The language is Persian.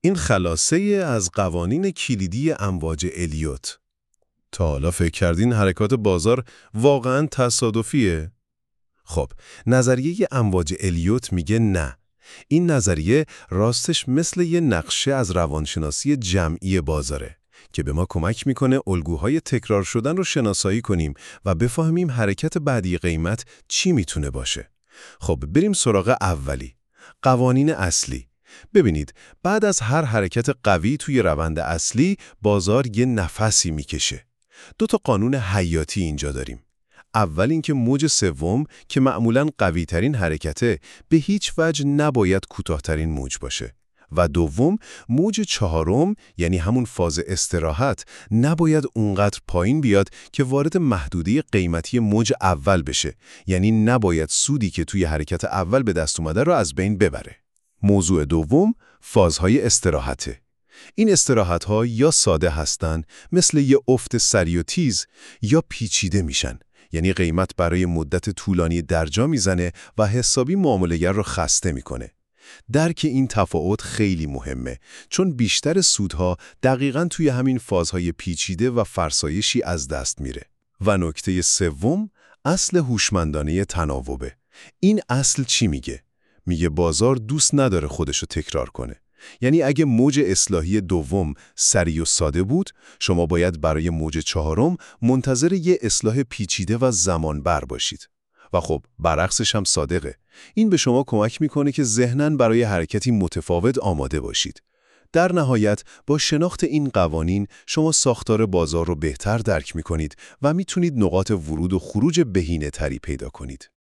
این خلاصه از قوانین کلیدی امواج الیوت. تا حالا فکر کردین حرکات بازار واقعاً تصادفیه؟ خب، نظریه امواج الیوت میگه نه. این نظریه راستش مثل یه نقشه از روانشناسی جمعی بازاره که به ما کمک میکنه الگوهای تکرار شدن رو شناسایی کنیم و بفهمیم حرکت بعدی قیمت چی میتونه باشه. خب بریم سراغ اولی. قوانین اصلی. ببینید، بعد از هر حرکت قوی توی روند اصلی، بازار یه نفسی میکشه. 2 تا قانون حیاتی اینجا داریم. اول اینکه موج سوم که معمولاً قوی‌ترین حرکته به هیچ وجه نباید کوتاه‌ترین موج باشه. و دوم، موج چهارم یعنی همون فاز استراحت نباید اونقدر پایین بیاد که وارد محدوده قیمتی موج اول بشه، یعنی نباید سودی که توی حرکت اول به دست اومده رو از بین ببره. موضوع دوم، فازهای استراحته. این استراحت‌ها یا ساده هستن مثل یه افت سریع و تیز یا پیچیده میشن، یعنی قیمت برای مدت طولانی درجا میزنه و حسابی معامله‌گر رو خسته میکنه. درک این تفاوت خیلی مهمه، چون بیشتر سودها دقیقاً توی همین فازهای پیچیده و فرسایشی از دست میره. و نکته سوم، اصل هوشمندانه تناوبه. این اصل چی میگه؟ میگه بازار دوست نداره خودشو تکرار کنه. یعنی اگه موج اصلاحی دوم سریع و ساده بود، شما باید برای موج چهارم منتظر یه اصلاح پیچیده و زمانبر باشید. و خب برعکسش هم صادقه. این به شما کمک میکنه که ذهناً برای حرکتی متفاوت آماده باشید. در نهایت با شناخت این قوانین شما ساختار بازار رو بهتر درک میکنید و میتونید نقاط ورود و خروج بهینه تری پیدا کنید.